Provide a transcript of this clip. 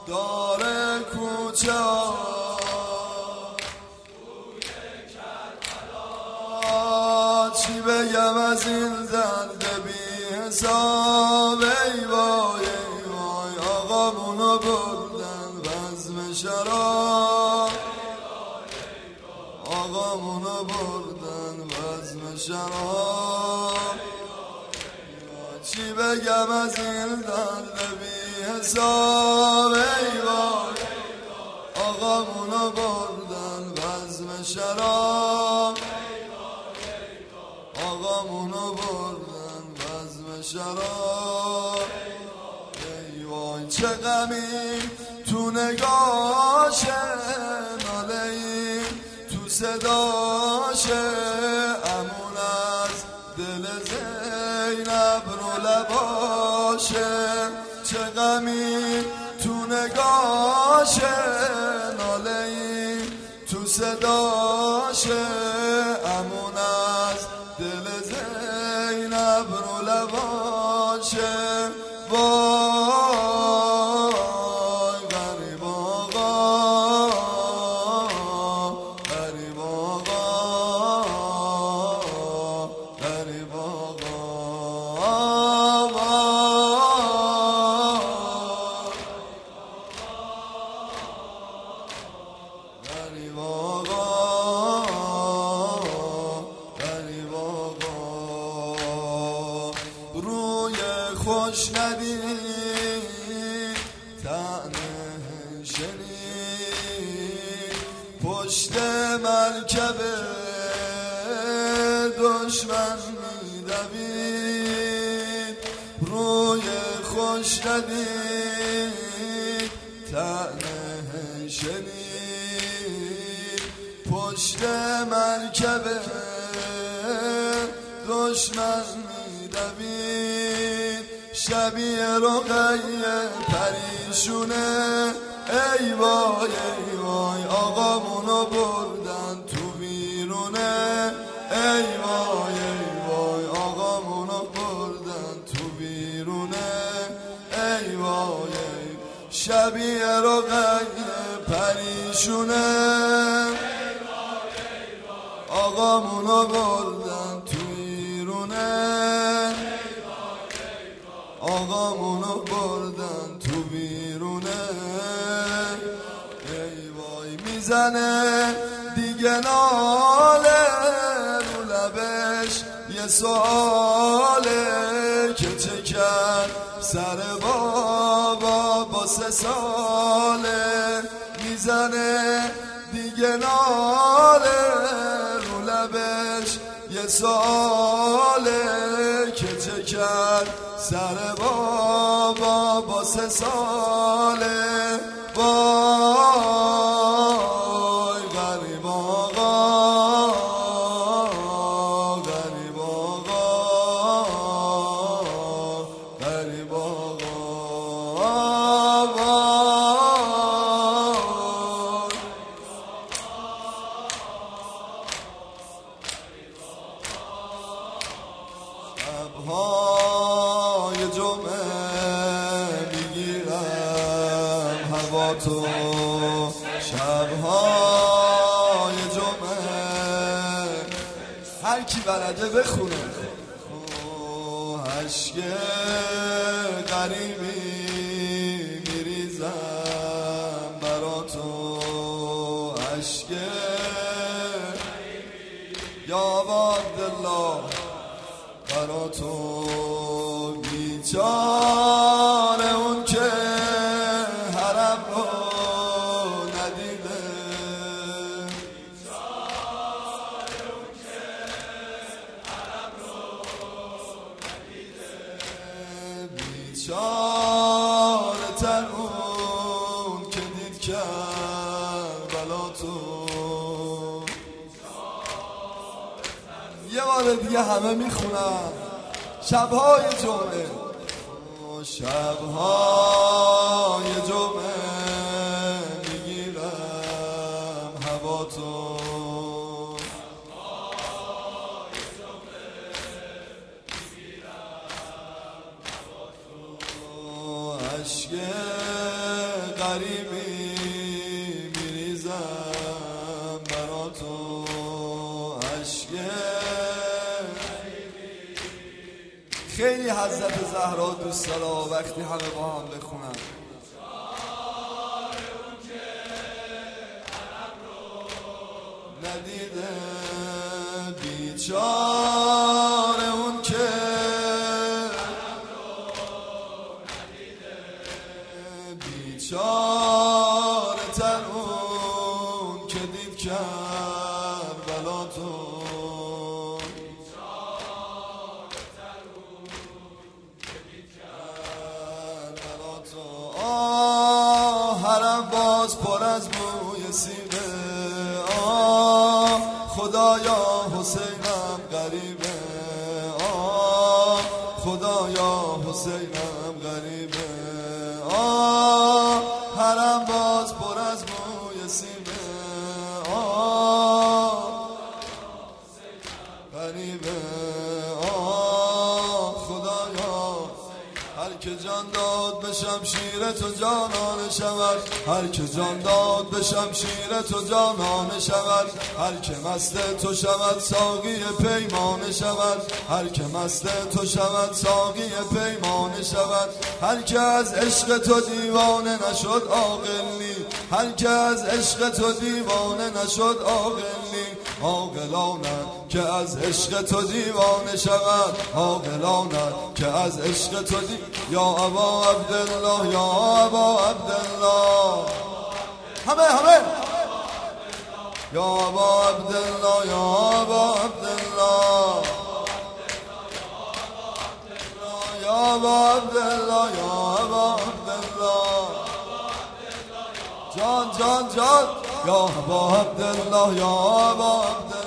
داره کوچه ها چی بگم از این درد بی حساب ای وای ای وای آقامونو بردن بزم شراب آقامونو بردن بزم شراب چی بگم از این درد بی حساب ای وای آقامونو بردن بزم شراب آقامونو بردن بزم شراب ای وای چه غمی تو نگاشه ناله‌ای تو صداشه امون از دل زینب رو لباشه چه غمی تو نگاشه ناله‌ای تو صداشه امون از دل زینب رو لباشه وای غریب آقا غریب آقا غریب آقا غریب آقا غریب آقا روی خوش ندید طعنه شنید پشت مرکب دشمن میدوید روی خوش ندید طعنه شنید پشت مرکب دشمن میدوید شبیه رقیه پریشونه ای وای ای وای آقامونو بردن تو بیرونه ای وای ای وای آقامونو بردن تو بیرونه ای وای ای شبیه رقیه پریشونه آقامونو بردن تو بیرونه آقامونو بردن تو بیرونه ای وای میزنه دیگه ناله رو لبش یه سواله که چه کرد سر بابا با 3 ساله میزنه دیگه ناله رو لبش یه سواله که چه کرد سر بابا با 3 ساله وای غریب آقا غریب آقا غریب آقا شب‌های جمعه میگیرم هوا تو شب‌های جمعه هر کی بلده بخونه اشک غریبی میریزم برا تو اشک یا عبدالله برا تو بیچاره اون که حرم رو ندیده بیچاره اون که حرم رو ندیده بیچاره تر اون که دید کربلا تو یه بار دیگه همه میخونم شب‌های جمعه شب‌های جمعه میگیرم هوا تو اشک غریبی میریزم برا تو عشق. خیلی حضرت زهرا دوست داره وقتی همه با هم بخونن. ندیده بیچاره اون که بیچاره تر اون که دید کربلا تو. حرم باز پر از موی سیبه. خدایا حسینم غریبه. خدایا حسینم غریبه. حرم باز پر از موی سیبه. غریبه. خدایا هر که جان داد به شمشیر تو جانانه شود. هر که جان داد به شمشیر تو جانانه شود. هر که مست تو شود ساقی پیمانه شود. هر که مست تو شود ساقی پیمانه شود. هر که از عشق تو دیوانه نشد عاقل نی. هر که از عشق تو دیوانه نشد عاقل نی. عاقلانه که از عشق تو دیوانه شود. عاقلانه که از عشق تو یا ابا عبدالله یا ابا عبدالله. همه یا ابا عبدالله یا ابا عبدالله یا ابا عبدالله یا ابا عبدالله. جان جان جان یا ابا عبدالله یا ابا عبدالله.